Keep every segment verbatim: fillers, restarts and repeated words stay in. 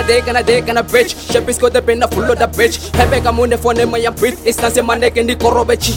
day kana day kana bitch Shepis ko de pena full of the bitch Hebe ka mune phone my beat Instance mane ke ni korobechi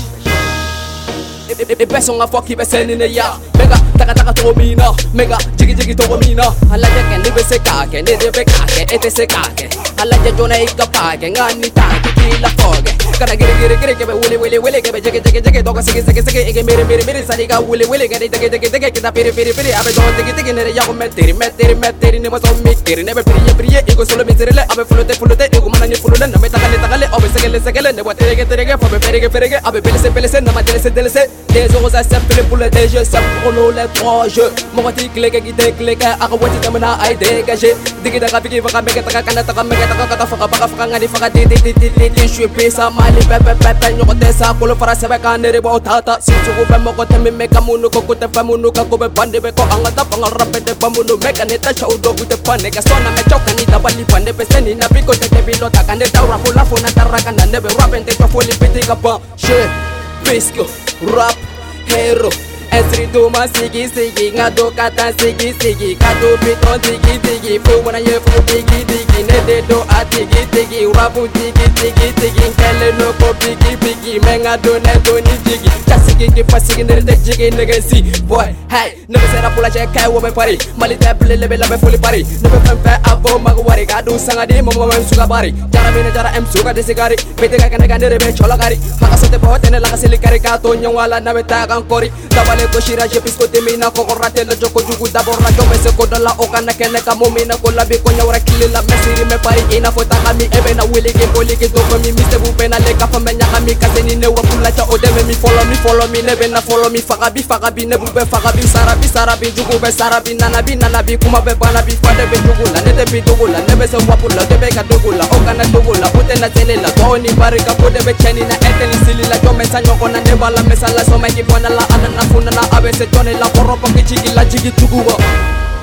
E peso nga fuck ibe senine ya Mega taka taka to mina Mega jigi jigi to mina Alaja ke ni be se kake ni de be kake ete se kake Alaja jona ika pake ngani take kila foge Kana giri giri giri ke be wili wili wili ke be jigi jigi jigi Doga sigi sigi sigi ike miri miri miri Sadiga wili wili ke di digi digi digi Kita piri piri piri Abe don digi digi nere ya ko metiri metiri metiri Ni mo so mikiri Nebe priye priye Iko solo mitirile Abe fulute fulute Iko mana ni fulule Name takale takale Abe segele segele Nebo terege terege Fabe perege perege Abe pelese pelese Nama delese delese Des euros à simple pour le D G, simple pour nous les trois jeux. Mon petit clic qui déclique, à quoi tu t'amènes à dégager. Digi daga bigi vaka mega taka kana taka mega taka kata faka baka faka ngani faka di di di di di. Je suis pris ça mali pepe pepe nyoko tesa kolo para sebe kanere bo tata. Si tu veux me côté me meka munu ko kote famunu ka ko be bande be ko angata pangal rapete bamunu meka neta show do gute pane ka sona me choka ni tabali pande peseni na biko te te bilota kande taura fula funa taraka na nebe rapente to foli piti ka ba. She Pisco rap hero Estri duma sigi sigi ngado kata sigi sigi kado piton digi digi fu wana ye fu digi digi nede do atigi digi rapu digi digi digi kele no ko bigi bigi menga do ne do ni digi kasigi ki pasigi nere de jigi nege si boy hey nebe sera pula che kai wo me pari mali te ple lebe lebe fuli pari nebe pempe abo magwari kadu sangadi momo mem suka bari jara mine jara em suka de sigari bete ka kana nere be chola gari maka sote bote ne la kasili kari ka to nyawala na beta kan kori tabale ko shira je pisco de mina ko korate le joko jugu dabora do me se ko dala o kana kene ka momina ko labi ko nyawra kilila mesiri me pari ina fota kami ebe na wili ge boli ge do mi miste bu pena le ka famba nya kami kaseni ne wa kula ta o de me mi follow me follow me ne be na follow me faga bi faga bi ne bu be faga bi sara bi sara bi jugu be sara bi nana bi nana bi kuma be bana bi fade be jugu la ne de bi jugu la ne be se wa pula de be ka jugu la o kana jugu la o te na tele la to ni bari ka ko de be cheni na eteni sili la to me sanyo ko na ne bala me sala so me ki bona la ana na funa na abe se tone la poropo ki chigi la chigi tuguwa